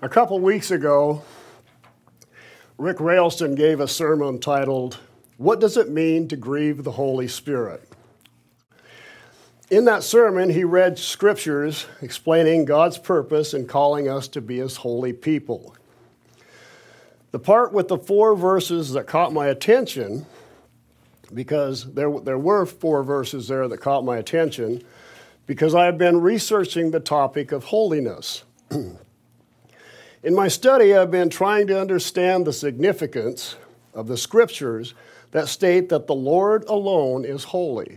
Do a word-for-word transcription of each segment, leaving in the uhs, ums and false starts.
A couple weeks ago, Rick Railston gave a sermon titled, "What Does It Mean to Grieve the Holy Spirit?" In that sermon, he read scriptures explaining God's purpose in calling us to be His holy people. The part with the four verses that caught my attention, because there, there were four verses there that caught my attention, because I have been researching the topic of holiness. In my study, I've been trying to understand the significance of the scriptures that state that the Lord alone is holy.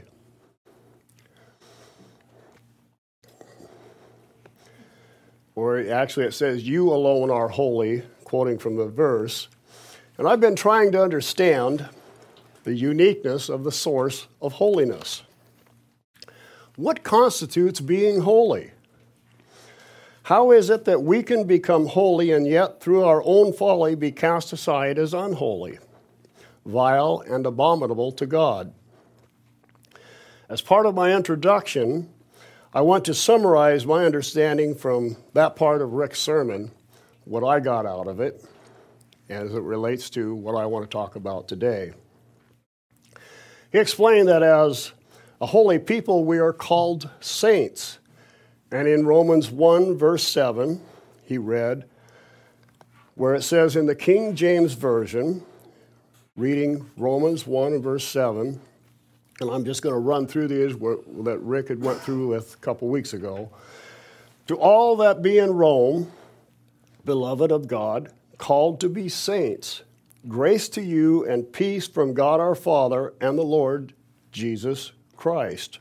Or actually it says, "You alone are holy," quoting from the verse. And I've been trying to understand the uniqueness of the source of holiness. What constitutes being holy? How is it that we can become holy and yet through our own folly be cast aside as unholy, vile, and abominable to God? As part of my introduction, I want to summarize my understanding from that part of Rick's sermon, what I got out of it, as it relates to what I want to talk about today. He explained that as a holy people, we are called saints. And in Romans one, verse seven, he read, where it says in the King James Version, reading Romans one, verse seven, and I'm just going to run through these that Rick had went through with a couple weeks ago. "To all that be in Rome, beloved of God, called to be saints, grace to you and peace from God our Father and the Lord Jesus Christ."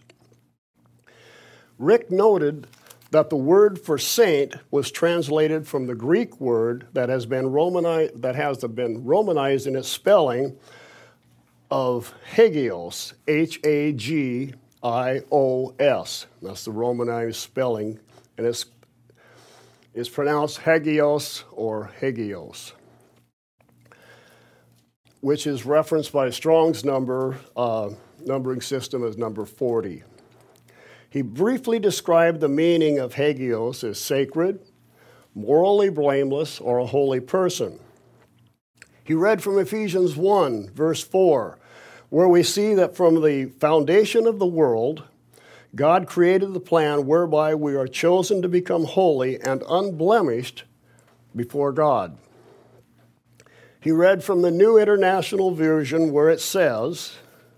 Rick noted that the word for saint was translated from the Greek word that has been Romanized, that has been Romanized in its spelling of hagios, H A G I O S. That's the Romanized spelling, and it's, it's pronounced hagios or hagios, which is referenced by Strong's number, uh, numbering system as number forty. He briefly described the meaning of hagios as sacred, morally blameless, or a holy person. He read from Ephesians one, verse four, where we see that from the foundation of the world, God created the plan whereby we are chosen to become holy and unblemished before God. He read from the New International Version where it says,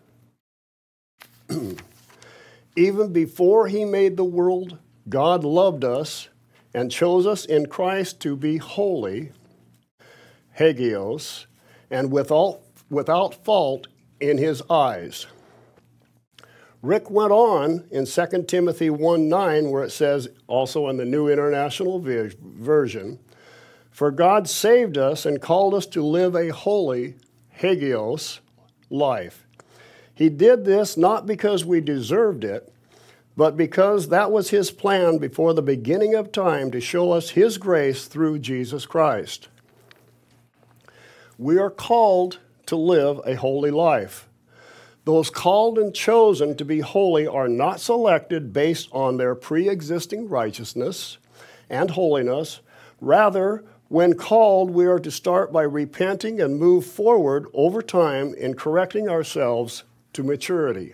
"Even before he made the world, God loved us and chose us in Christ to be holy," hagios, "and without, without fault in his eyes." Rick went on in Second Timothy one nine, where it says, also in the New International Version, "For God saved us and called us to live a holy," hagios, "life. He did this not because we deserved it, but because that was His plan before the beginning of time to show us His grace through Jesus Christ." We are called to live a holy life. Those called and chosen to be holy are not selected based on their pre-existing righteousness and holiness. Rather, when called, we are to start by repenting and move forward over time in correcting ourselves to maturity.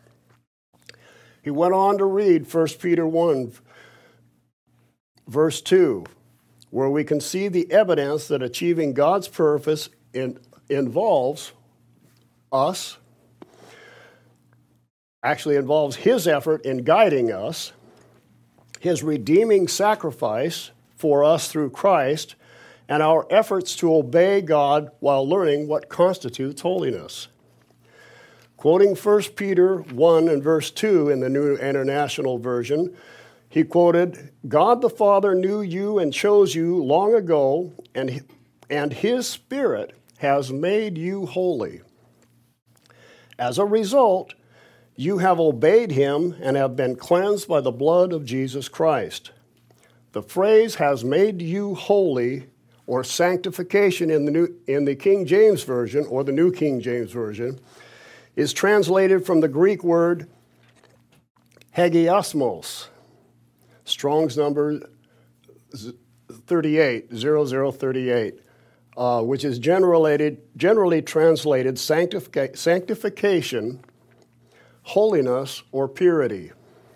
He went on to read First Peter one, verse two, where we can see the evidence that achieving God's purpose in, involves us, actually involves His effort in guiding us, His redeeming sacrifice for us through Christ, and our efforts to obey God while learning what constitutes holiness. Quoting First Peter one and verse two in the New International Version, he quoted, "God the Father knew you and chose you long ago, and, and His Spirit has made you holy. As a result, you have obeyed Him and have been cleansed by the blood of Jesus Christ." The phrase "has made you holy," or sanctification in the, New, in the King James Version, or the New King James Version, is translated from the Greek word hagiosmos, Strong's number thirty-eight, zero zero thirty-eight, uh, which is generally, generally translated sanctific- sanctification, holiness, or purity.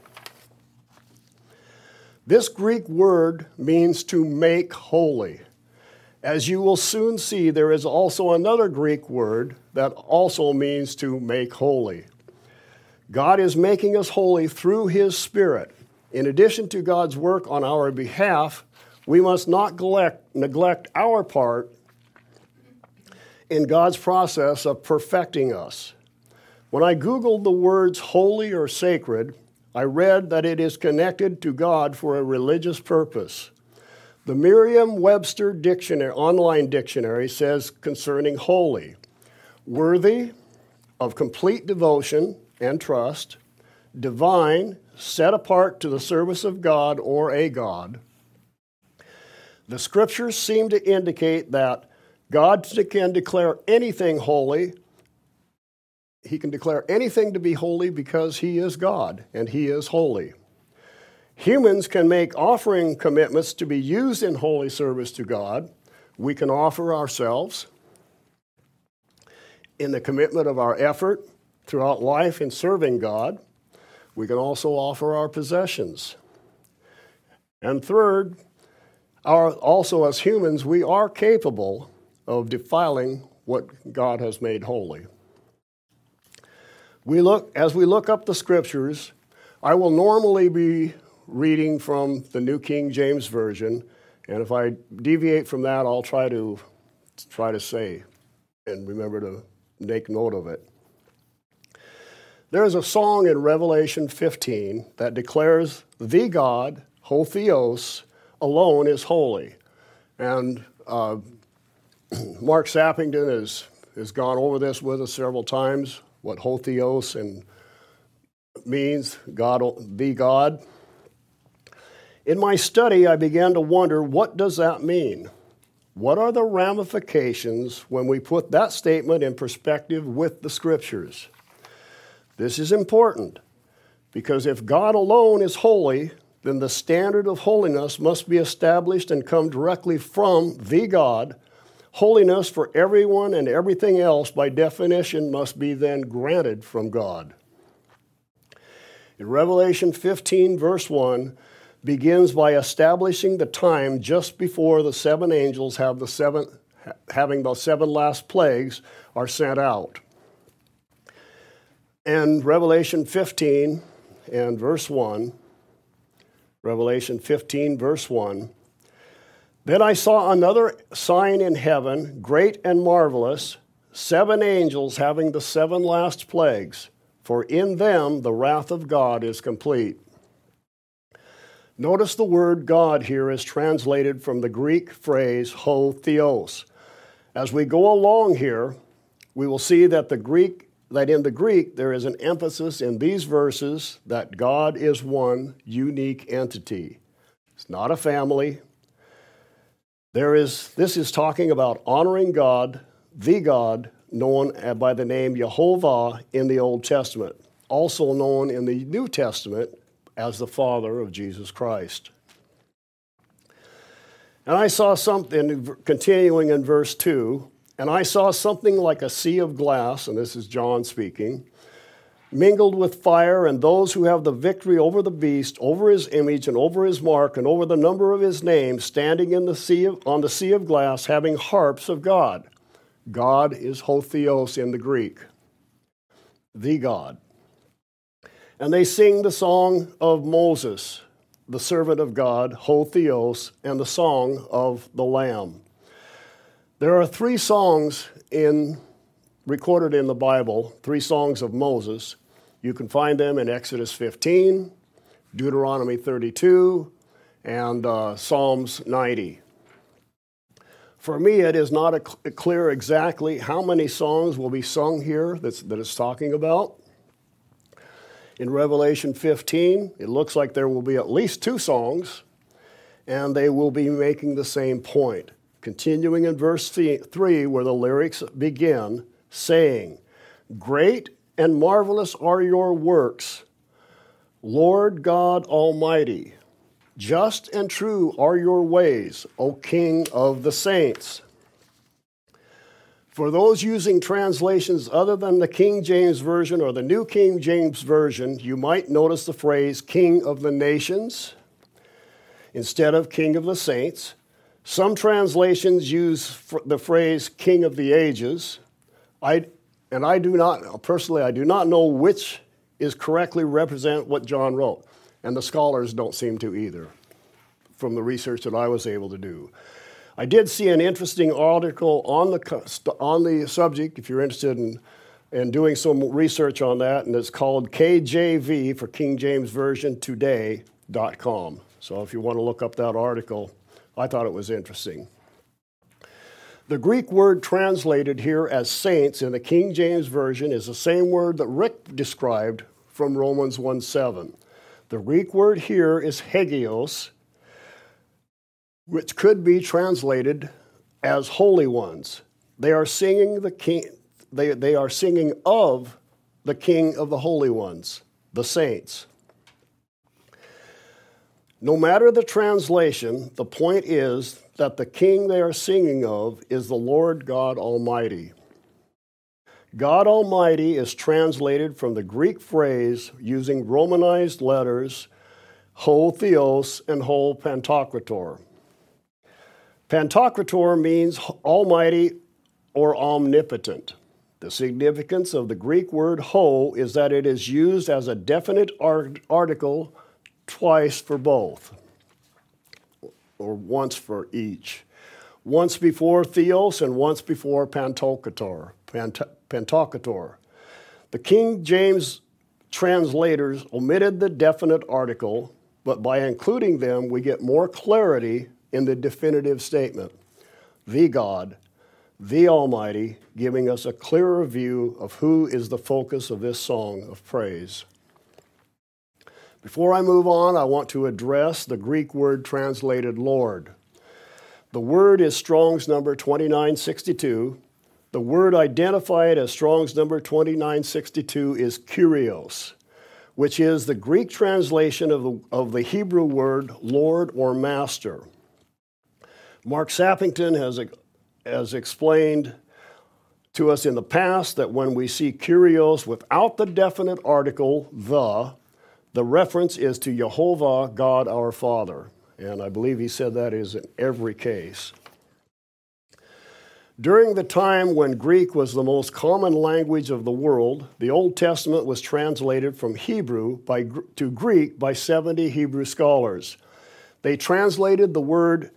This Greek word means to make holy. As you will soon see, there is also another Greek word that also means to make holy. God is making us holy through His Spirit. In addition to God's work on our behalf, we must not neglect, neglect our part in God's process of perfecting us. When I Googled the words holy or sacred, I read that it is connected to God for a religious purpose. The Merriam-Webster dictionary, online dictionary says concerning holy, worthy of complete devotion and trust, divine, set apart to the service of God or a God. The scriptures seem to indicate that God can declare anything holy. He can declare anything to be holy because He is God and He is holy. Humans can make offering commitments to be used in holy service to God. We can offer ourselves in the commitment of our effort throughout life in serving God. We can also offer our possessions. And third, our, also as humans, we are capable of defiling what God has made holy. We look, as we look up the scriptures, I will normally be reading from the New King James Version, and if I deviate from that, I'll try to try to say and remember to make note of it. There is a song in Revelation fifteen that declares the God, Ho Theos, alone is holy. And uh, Mark Sappington has, has gone over this with us several times, what Ho Theos and means, God, the God. In my study, I began to wonder, what does that mean? What are the ramifications when we put that statement in perspective with the Scriptures? This is important, because if God alone is holy, then the standard of holiness must be established and come directly from the God. Holiness for everyone and everything else, by definition, must be then granted from God. In Revelation fifteen, verse one, begins by establishing the time just before the seven angels have the seven, having the seven last plagues are sent out. And Revelation fifteen and verse one, Revelation fifteen, verse one, then I saw another sign in heaven, great and marvelous, seven angels having the seven last plagues, for in them the wrath of God is complete. Notice the word God here is translated from the Greek phrase ho theos. As we go along here, we will see that the Greek that in the Greek there is an emphasis in these verses that God is one unique entity. It's not a family. There is this is talking about honoring God, the God known by the name Jehovah in the Old Testament, also known in the New Testament as the Father of Jesus Christ. And I saw something, continuing in verse two, and I saw something like a sea of glass, and this is John speaking, mingled with fire, and those who have the victory over the beast, over his image, and over his mark, and over the number of his name, standing in the sea of, on the sea of glass, having harps of God. God is ho theos in the Greek, the God. And they sing the song of Moses, the servant of God, ho theos, and the song of the Lamb. There are three songs in recorded in the Bible, three songs of Moses. You can find them in Exodus fifteen, Deuteronomy thirty-two, and uh, Psalms ninety. For me, it is not a cl- clear exactly how many songs will be sung here that's, that it's talking about. In Revelation fifteen, it looks like there will be at least two songs, and they will be making the same point. Continuing in verse three, where the lyrics begin, saying, "Great and marvelous are your works, Lord God Almighty. Just and true are your ways, O King of the saints. For those using translations other than the King James Version or the New King James Version, you might notice the phrase King of the nations instead of King of the saints. Some translations use the phrase King of the ages. I, and I do not, personally, I do not know which is correctly represent what John wrote. And the scholars don't seem to either, from the research that I was able to do. I did see an interesting article on the on the subject, if you're interested in, in doing some research on that, and it's called K J V for King James Version Today dot com. So if you want to look up that article, I thought it was interesting. The Greek word translated here as saints in the King James Version is the same word that Rick described from Romans one seven. The Greek word here is hagios, which could be translated as holy ones. They are singing the king, they, they are singing of the King of the holy ones, the saints. No matter the translation, the point is that the king they are singing of is the Lord God Almighty. God Almighty is translated from the Greek phrase using Romanized letters, ho theos and ho pantokrator. Pantokrator means almighty or omnipotent. The significance of the Greek word ho is that it is used as a definite art- article twice for both, or once for each. Once before theos and once before pantokrator. Pant- pantokrator. The King James translators omitted the definite article, but by including them, we get more clarity in the definitive statement, the God, the Almighty, giving us a clearer view of who is the focus of this song of praise. Before I move on, I want to address the Greek word translated Lord. The word is Strong's number twenty-nine sixty-two. The word identified as Strong's number twenty-nine sixty-two is Kyrios, which is the Greek translation of the, of the Hebrew word Lord or Master. Mark Sappington has, has explained to us in the past that when we see Kyrios without the definite article, the, the reference is to Jehovah, God our Father. And I believe he said that is in every case. During the time when Greek was the most common language of the world, the Old Testament was translated from Hebrew by, to Greek by seventy Hebrew scholars. They translated the word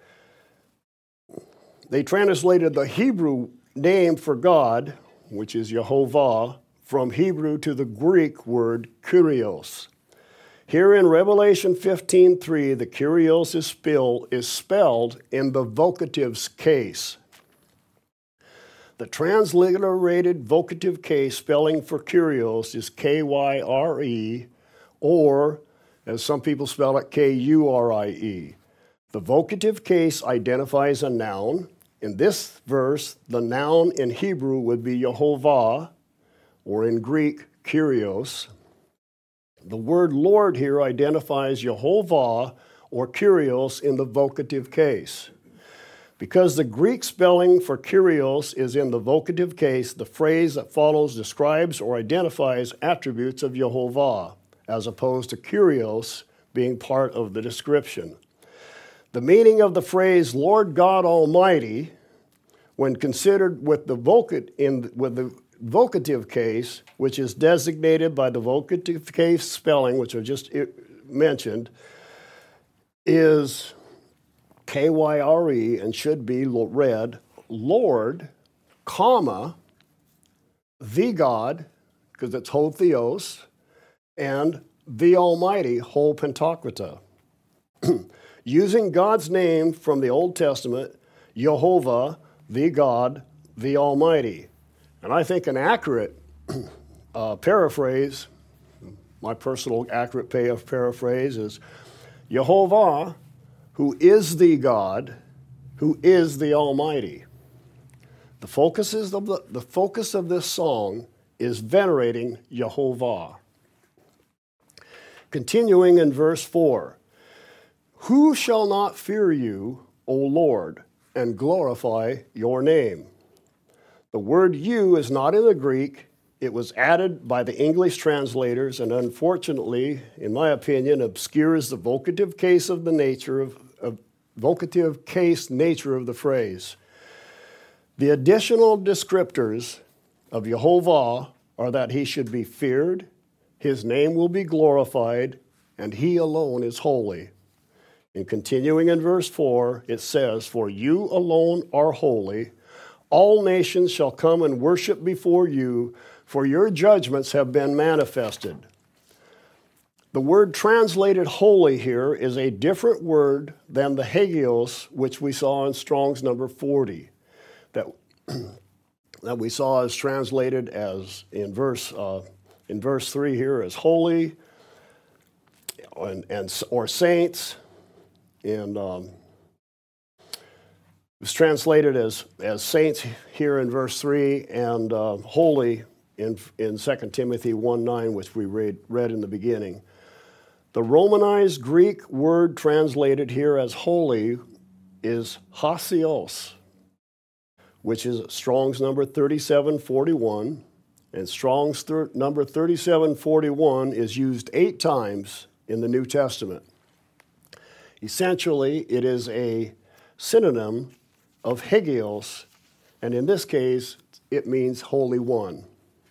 They translated the Hebrew name for God, which is Jehovah, from Hebrew to the Greek word Kyrios. Here in Revelation fifteen three, the Kyrios is, spill, is spelled in the vocative's case. The transliterated vocative case spelling for Kyrios is K Y R E, or, as some people spell it, K U R I E. The vocative case identifies a noun. In this verse, the noun in Hebrew would be Jehovah, or in Greek, Kyrios. The word Lord here identifies Jehovah or Kyrios in the vocative case. Because the Greek spelling for Kyrios is in the vocative case, the phrase that follows describes or identifies attributes of Jehovah, as opposed to Kyrios being part of the description. The meaning of the phrase Lord God Almighty, when considered with the vocat in with the vocative case, which is designated by the vocative case spelling, which I just mentioned, is K Y R E and should be read Lord, comma, the God, because it's ho theos, and the Almighty, ho pantokrata. Using God's name from the Old Testament, Jehovah, the God, the Almighty. And I think an accurate uh, paraphrase, my personal accurate pay of paraphrase is Jehovah, who is the God, who is the Almighty. The focus, is of the, the focus of this song is venerating Jehovah. Continuing in verse four, Who shall not fear you, O Lord, and glorify your name? The word you is not in the Greek. It was added by the English translators and unfortunately, in my opinion, obscures the vocative case of the nature of, of vocative case nature of the phrase. The additional descriptors of Jehovah are that he should be feared, his name will be glorified, and he alone is holy. And continuing in verse four, it says, For you alone are holy. All nations shall come and worship before you, for your judgments have been manifested. The word translated holy here is a different word than the hagios, which we saw in Strong's number forty, that, that we saw as translated as in verse uh, in verse three here as holy and, and or saints. And um, it was translated as, as saints here in verse three and uh, holy in, in Second Timothy one nine, which we read, read in the beginning. The Romanized Greek word translated here as holy is hasios, which is Strong's number thirty-seven forty-one. And Strong's thir- number thirty-seven forty-one is used eight times in the New Testament. Essentially, it is a synonym of hagios, and in this case, it means Holy One.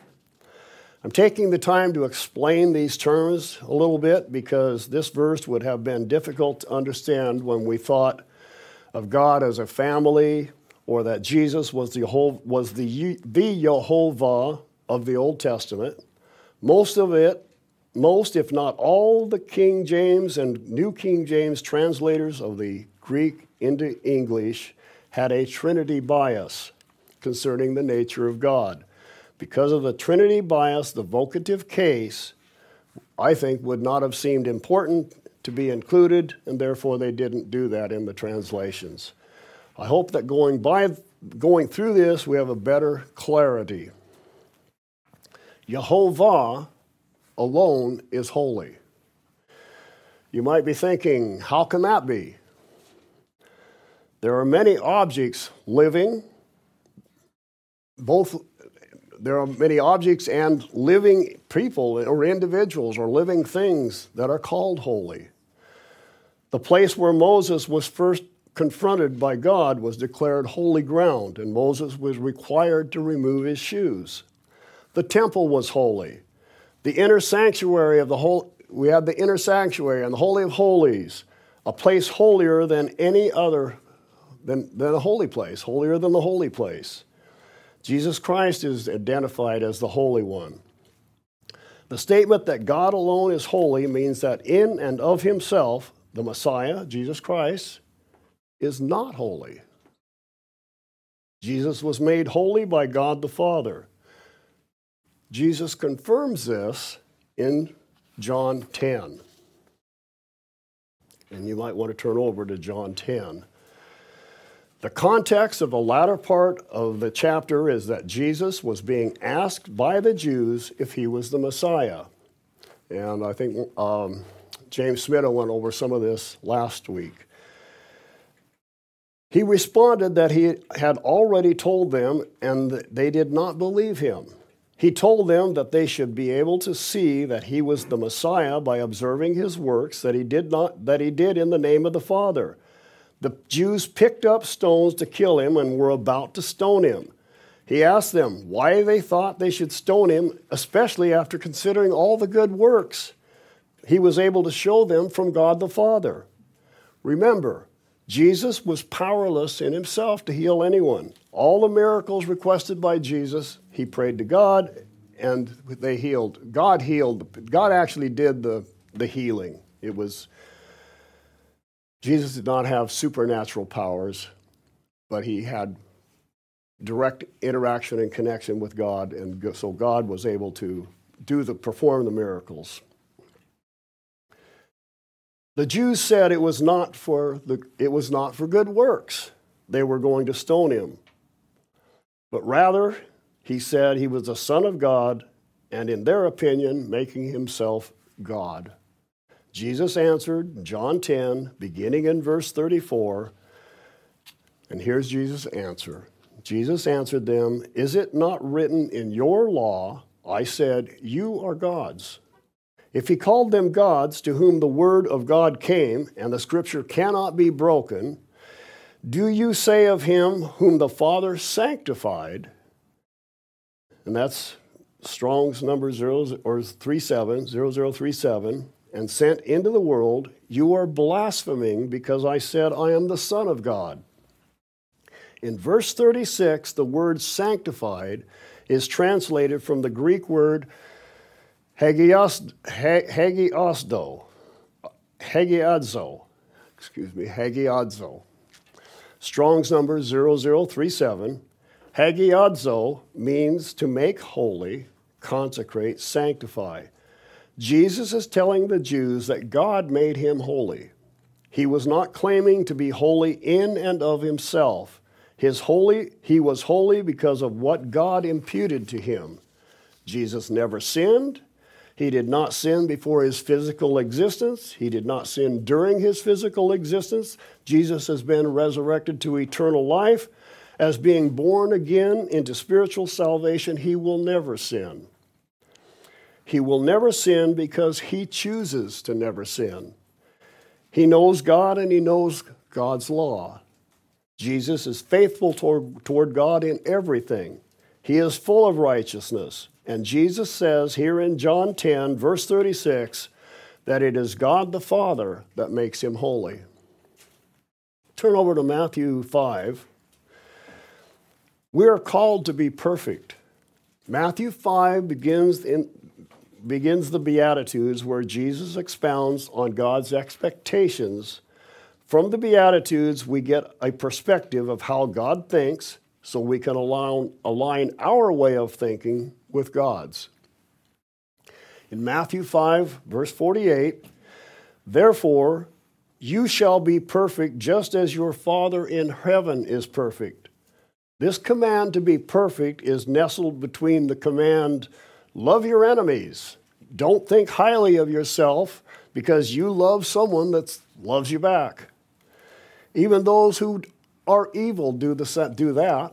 I'm taking the time to explain these terms a little bit because this verse would have been difficult to understand when we thought of God as a family or that Jesus was the, was the, the Jehovah of the Old Testament. Most of it Most, if not all, the King James and New King James translators of the Greek into English had a Trinity bias concerning the nature of God. Because of the Trinity bias, the vocative case, I think, would not have seemed important to be included, and therefore they didn't do that in the translations. I hope that going by, going through this, we have a better clarity. Jehovah alone is holy. You might be thinking, how can that be? There are many objects living, both there are many objects and living people or individuals or living things that are called holy. The place where Moses was first confronted by God was declared holy ground, and Moses was required to remove his shoes. The temple was holy. The inner sanctuary of the whole, we had the inner sanctuary and the Holy of Holies, a place holier than any other, than, than a holy place, holier than the holy place. Jesus Christ is identified as the Holy One. The statement that God alone is holy means that in and of himself, the Messiah, Jesus Christ, is not holy. Jesus was made holy by God the Father. Jesus confirms this in John ten. And you might want to turn over to John ten. The context of the latter part of the chapter is that Jesus was being asked by the Jews if he was the Messiah. And I think um, James Smith went over some of this last week. He responded that he had already told them and they did not believe him. He told them that they should be able to see that he was the Messiah by observing his works that he did not that he did in the name of the Father. The Jews picked up stones to kill him and were about to stone him. He asked them why they thought they should stone him, especially after considering all the good works he was able to show them from God the Father. Remember, Jesus was powerless in himself to heal anyone. All the miracles requested by Jesus, he prayed to God, and they healed. God healed. God actually did the, the healing. It was, Jesus did not have supernatural powers, but he had direct interaction and connection with God, and so God was able to do the perform the miracles. The Jews said it was not for the it was not for good works. They were going to stone him. But rather, he said he was the Son of God, and in their opinion, making himself God. Jesus answered, John ten, beginning in verse thirty-four, and here's Jesus' answer. Jesus answered them, is it not written in your law, I said, you are gods? If he called them gods to whom the word of God came, and the scripture cannot be broken, do you say of him whom the Father sanctified, and that's Strong's number zero or three seven zero zero three seven, and sent into the world, you are blaspheming because I said I am the Son of God. In verse thirty-six, the word sanctified is translated from the Greek word hagios, hagiosdo, hagiadzo, excuse me, hagiadzo. Strong's number zero zero three seven. Hagiadzo means to make holy, consecrate, sanctify. Jesus is telling the Jews that God made him holy. He was not claiming to be holy in and of himself. His holy, he was holy because of what God imputed to him. Jesus never sinned. He did not sin before his physical existence. He did not sin during his physical existence. Jesus has been resurrected to eternal life. As being born again into spiritual salvation, he will never sin. He will never sin because he chooses to never sin. He knows God and he knows God's law. Jesus is faithful toward, toward God in everything. He is full of righteousness. And Jesus says here in John ten, verse thirty-six, that it is God the Father that makes him holy. Turn over to Matthew five. We are called to be perfect. Matthew five begins, in, begins the Beatitudes where Jesus expounds on God's expectations. From the Beatitudes, we get a perspective of how God thinks so we can align, align our way of thinking with God's. In Matthew five, verse forty-eight, therefore, you shall be perfect just as your Father in heaven is perfect. This command to be perfect is nestled between the command, love your enemies. Don't think highly of yourself because you love someone that loves you back. Even those who are evil do, the, do that.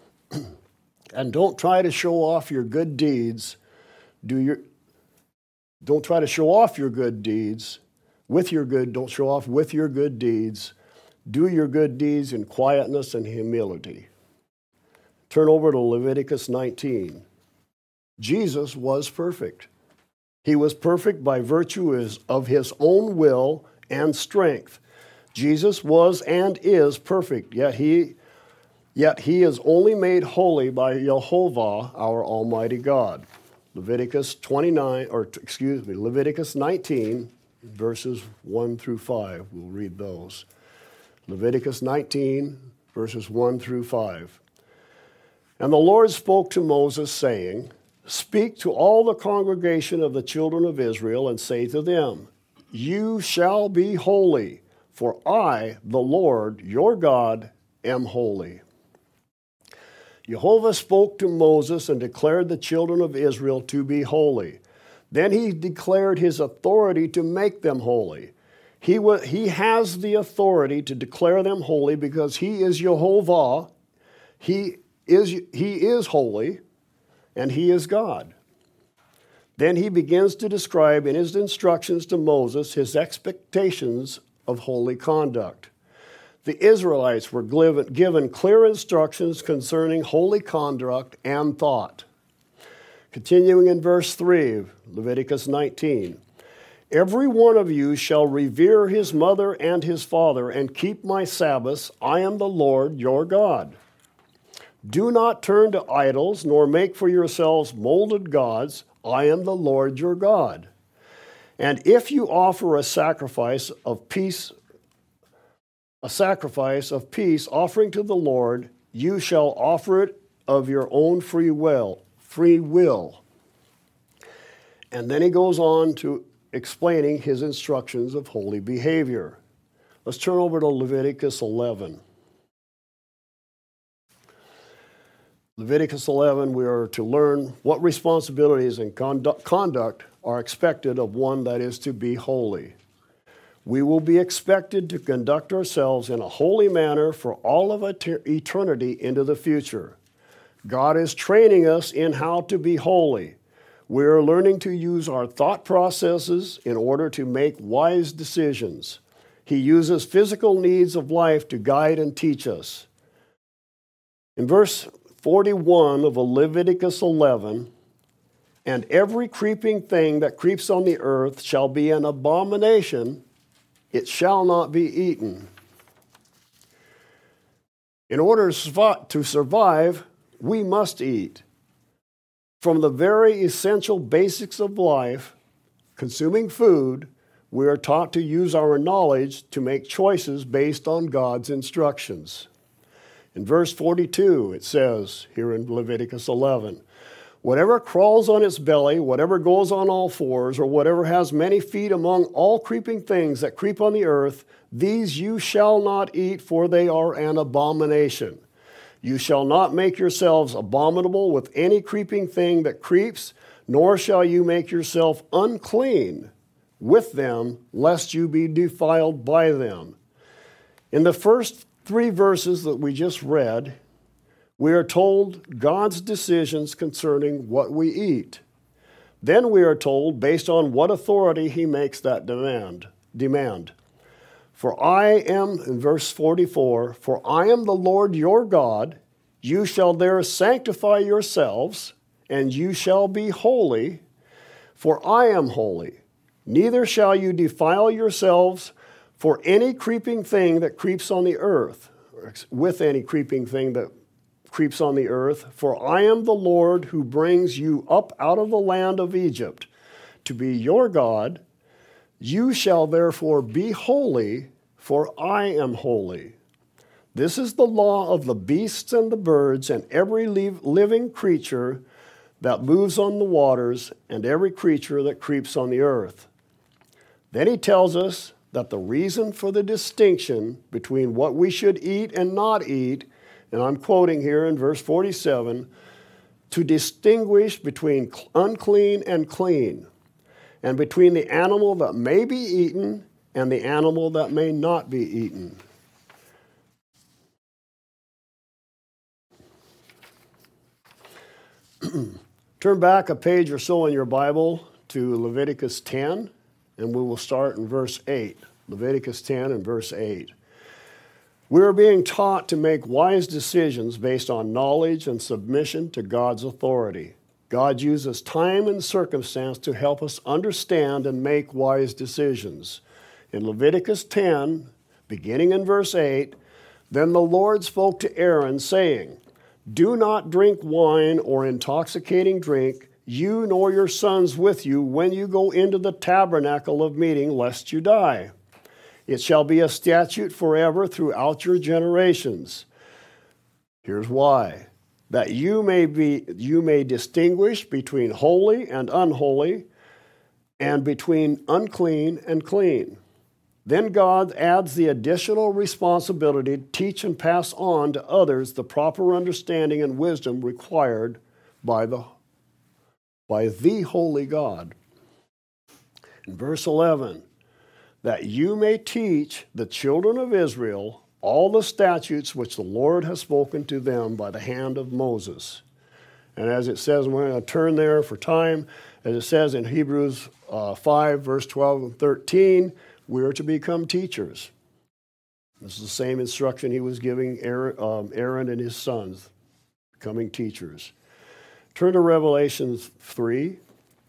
And don't try to show off your good deeds. Do your, don't try to show off your good deeds with your good, don't show off with your good deeds. Do your good deeds in quietness and humility. Turn over to Leviticus nineteen. Jesus was perfect. He was perfect by virtue of his own will and strength. Jesus was and is perfect, yet he, yet he is only made holy by Jehovah, our Almighty God. Leviticus twenty-nine, or excuse me, Leviticus nineteen, verses one through five. We'll read those. Leviticus nineteen, verses one through five. And the Lord spoke to Moses, saying, speak to all the congregation of the children of Israel, and say to them, you shall be holy, for I, the Lord, your God, am holy. Jehovah spoke to Moses and declared the children of Israel to be holy. Then he declared his authority to make them holy. He, wa- he has the authority to declare them holy because he is Jehovah. He is, he is holy, and he is God. Then he begins to describe in his instructions to Moses his expectations of holy conduct. The Israelites were given clear instructions concerning holy conduct and thought. Continuing in verse three, Leviticus nineteen. Every one of you shall revere his mother and his father and keep my Sabbaths. I am the Lord your God. Do not turn to idols, nor make for yourselves molded gods. I am the Lord your God. And if you offer a sacrifice of peace, a sacrifice of peace offering to the Lord, you shall offer it of your own free will, free will. And then he goes on to explaining his instructions of holy behavior. Let's turn over to Leviticus eleven. Leviticus eleven, we are to learn what responsibilities and conduct, conduct are expected of one that is to be holy. We will be expected to conduct ourselves in a holy manner for all of eternity into the future. God is training us in how to be holy. We are learning to use our thought processes in order to make wise decisions. He uses physical needs of life to guide and teach us. In verse forty-one of Leviticus eleven, and every creeping thing that creeps on the earth shall be an abomination, it shall not be eaten. In order to survive, we must eat. From the very essential basics of life, consuming food, we are taught to use our knowledge to make choices based on God's instructions. In verse forty-two, it says here in Leviticus eleven, whatever crawls on its belly, whatever goes on all fours, or whatever has many feet among all creeping things that creep on the earth, these you shall not eat, for they are an abomination. You shall not make yourselves abominable with any creeping thing that creeps, nor shall you make yourself unclean with them, lest you be defiled by them. In the first three verses that we just read, we are told God's decisions concerning what we eat. Then we are told based on what authority he makes that demand. demand. For I am, in verse forty-four, for I am the Lord your God. You shall there sanctify yourselves, and you shall be holy, for I am holy. Neither shall you defile yourselves for any creeping thing that creeps on the earth, with any creeping thing that creeps on the earth, for I am the Lord who brings you up out of the land of Egypt to be your God. You shall therefore be holy, for I am holy. This is the law of the beasts and the birds and every living creature that moves on the waters and every creature that creeps on the earth. Then he tells us that the reason for the distinction between what we should eat and not eat, and I'm quoting here in verse forty-seven, to distinguish between unclean and clean, and between the animal that may be eaten and the animal that may not be eaten. Turn back a page or so in your Bible to Leviticus ten, and we will start in verse eight. Leviticus ten and verse eight. We are being taught to make wise decisions based on knowledge and submission to God's authority. God uses time and circumstance to help us understand and make wise decisions. In Leviticus ten, beginning in verse eight, then the Lord spoke to Aaron, saying, do not drink wine or intoxicating drink, you nor your sons with you, when you go into the tabernacle of meeting, lest you die. It shall be a statute forever throughout your generations. Here's why. That you may be, you may distinguish between holy and unholy, and between unclean and clean. Then God adds the additional responsibility to teach and pass on to others the proper understanding and wisdom required by the, by the holy God. In verse eleven, that you may teach the children of Israel all the statutes which the Lord has spoken to them by the hand of Moses. And as it says, and we're going to turn there for time, as it says in Hebrews uh, five, verse twelve and thirteen, we are to become teachers. This is the same instruction he was giving Aaron, um, Aaron and his sons, becoming teachers. Turn to Revelation three.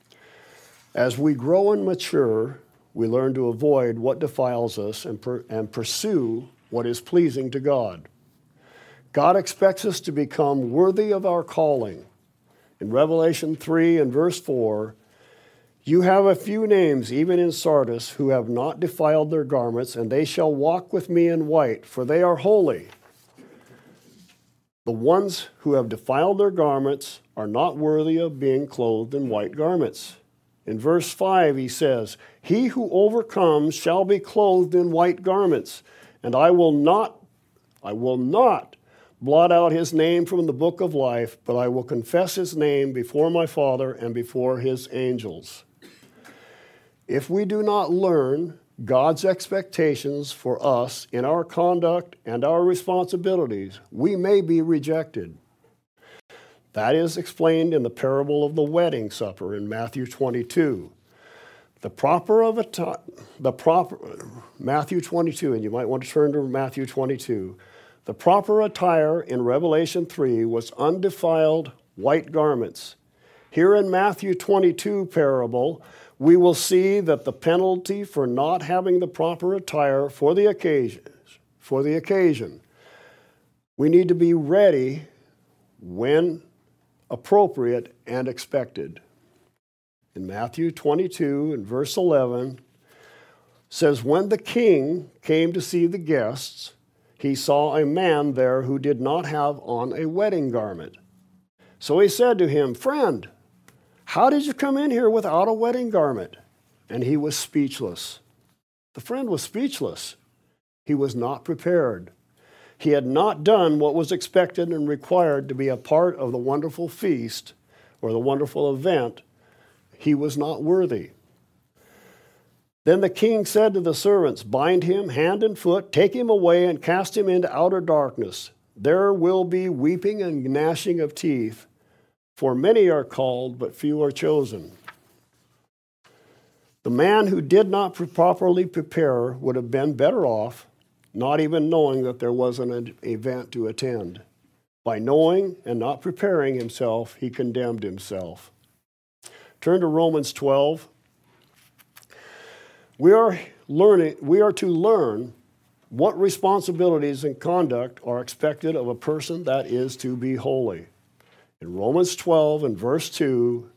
As we grow and mature, we learn to avoid what defiles us and, per, and pursue what is pleasing to God. God expects us to become worthy of our calling. In Revelation three and verse four, you have a few names, even in Sardis, who have not defiled their garments, and they shall walk with me in white, for they are holy. The ones who have defiled their garments are not worthy of being clothed in white garments. In verse five, he says, he who overcomes shall be clothed in white garments, and I will not, I will not blot out his name from the book of life, but I will confess his name before my Father and before his angels. If we do not learn God's expectations for us in our conduct and our responsibilities, we may be rejected. That is explained in the parable of the wedding supper in Matthew twenty-two. The proper of a the proper Matthew twenty-two, and you might want to turn to Matthew twenty-two. The proper attire in Revelation three was undefiled white garments. Here in Matthew twenty-two parable, we will see that the penalty for not having the proper attire for the occasion, for the occasion, we need to be ready when appropriate and expected. In Matthew twenty-two and verse eleven, says, when the king came to see the guests, he saw a man there who did not have on a wedding garment. So he said to him, friend, how did you come in here without a wedding garment? And he was speechless. The friend was speechless. He was not prepared. He had not done what was expected and required to be a part of the wonderful feast or the wonderful event. He was not worthy. Then the king said to the servants, bind him hand and foot, take him away and cast him into outer darkness. There will be weeping and gnashing of teeth, for many are called, but few are chosen. The man who did not properly prepare would have been better off, not even knowing that there was an event to attend. By knowing and not preparing himself, he condemned himself. Turn to Romans twelve. We are learning, we are to learn what responsibilities and conduct are expected of a person that is to be holy. In Romans twelve and verse two,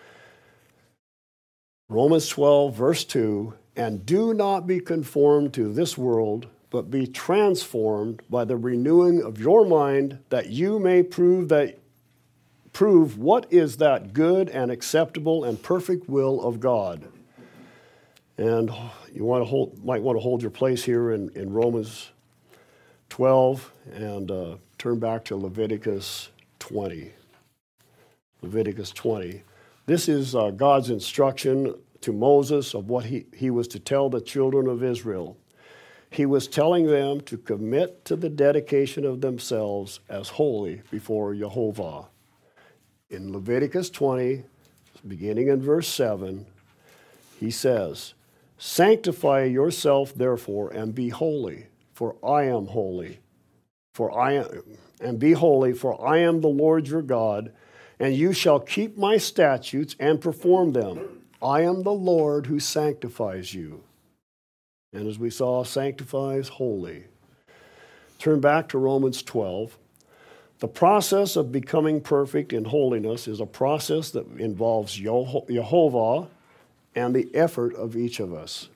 Romans twelve, verse two, and do not be conformed to this world, but be transformed by the renewing of your mind, that you may prove that prove what is that good and acceptable and perfect will of God. And you want to hold, might want to hold your place here in, in Romans twelve and uh, turn back to Leviticus twenty. Leviticus twenty. This is uh, God's instruction to Moses of what he, he was to tell the children of Israel. He was telling them to commit to the dedication of themselves as holy before Jehovah. In Leviticus twenty, beginning in verse seven, he says, sanctify yourself therefore and be holy, for I am holy. For I am, and be holy, for I am the Lord your God, and you shall keep my statutes and perform them. I am the Lord who sanctifies you. And as we saw, sanctifies holy. Turn back to Romans twelve. The process of becoming perfect in holiness is a process that involves Jehovah and the effort of each of us.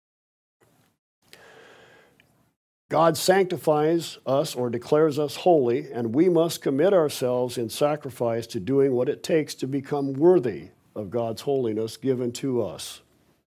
God sanctifies us or declares us holy, and we must commit ourselves in sacrifice to doing what it takes to become worthy of God's holiness given to us.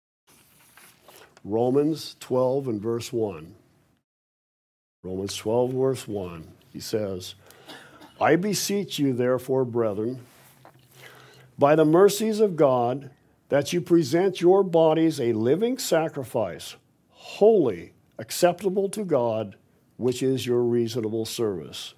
Romans twelve and verse one. Romans twelve, verse one. He says, I beseech you, therefore, brethren, by the mercies of God, that you present your bodies a living sacrifice, holy, acceptable to God, which is your reasonable service.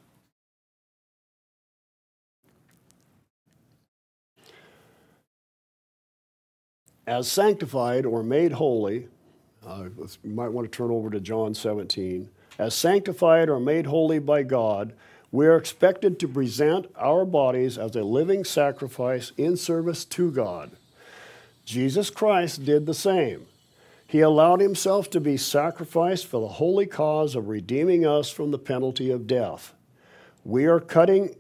As sanctified or made holy, uh, you might want to turn over to John seventeen. As sanctified or made holy by God, we are expected to present our bodies as a living sacrifice in service to God. Jesus Christ did the same. He allowed himself to be sacrificed for the holy cause of redeeming us from the penalty of death. We are cutting,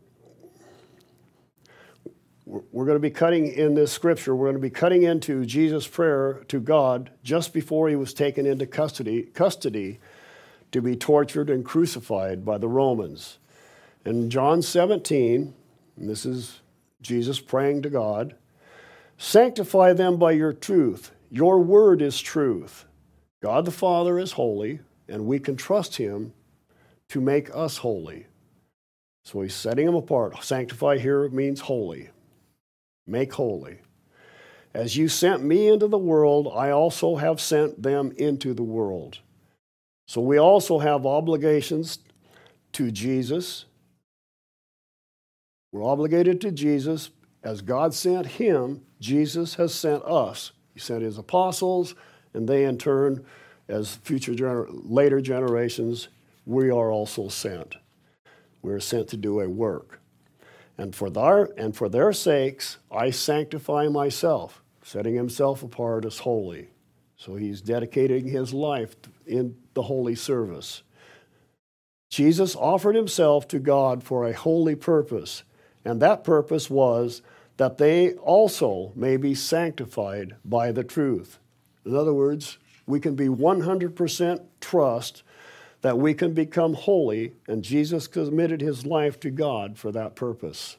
we're going to be cutting in this scripture, we're going to be cutting into Jesus' prayer to God just before he was taken into custody, custody to be tortured and crucified by the Romans. In John seventeen, and this is Jesus praying to God, sanctify them by your truth. Your word is truth. God the Father is holy, and we can trust him to make us holy. So he's setting them apart. Sanctify here means holy. Make holy. As you sent me into the world, I also have sent them into the world. So we also have obligations to Jesus. We're obligated to Jesus. As God sent him, Jesus has sent us. He sent his apostles, and they in turn, as future gener- later generations, we are also sent. We're sent to do a work. And for their, and for their sakes, I sanctify myself, setting himself apart as holy. So he's dedicating his life in the holy service. Jesus offered himself to God for a holy purpose, and that purpose was that they also may be sanctified by the truth. In other words, we can be one hundred percent trust that we can become holy, and Jesus committed his life to God for that purpose.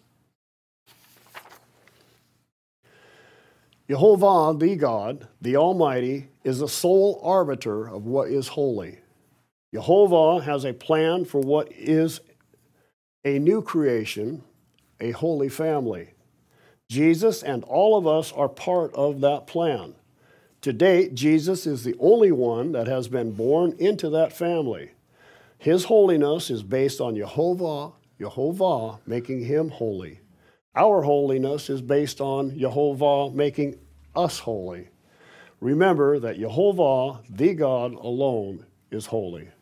Jehovah, the God, the Almighty, is the sole arbiter of what is holy. Jehovah has a plan for what is a new creation, a holy family. Jesus and all of us are part of that plan. To date, Jesus is the only one that has been born into that family. His holiness is based on Jehovah, Jehovah making him holy. Our holiness is based on Jehovah making us holy. Remember that Jehovah, the God alone, is holy.